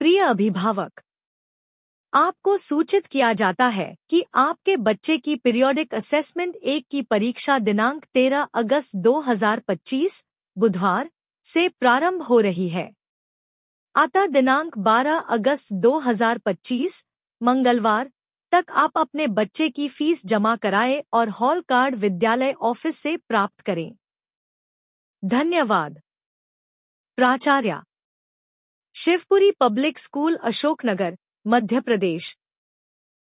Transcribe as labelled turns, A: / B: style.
A: प्रिय अभिभावक, आपको सूचित किया जाता है कि आपके बच्चे की पीरियोडिक असेसमेंट 1 की परीक्षा दिनांक 13 अगस्त 2025 बुधवार से प्रारंभ हो रही है। अतः दिनांक 12 अगस्त 2025 मंगलवार तक आप अपने बच्चे की फीस जमा कराएं और हॉल कार्ड विद्यालय ऑफिस से प्राप्त करें। धन्यवाद। प्राचार्य, शिवपुरी पब्लिक स्कूल, अशोकनगर, मध्य प्रदेश।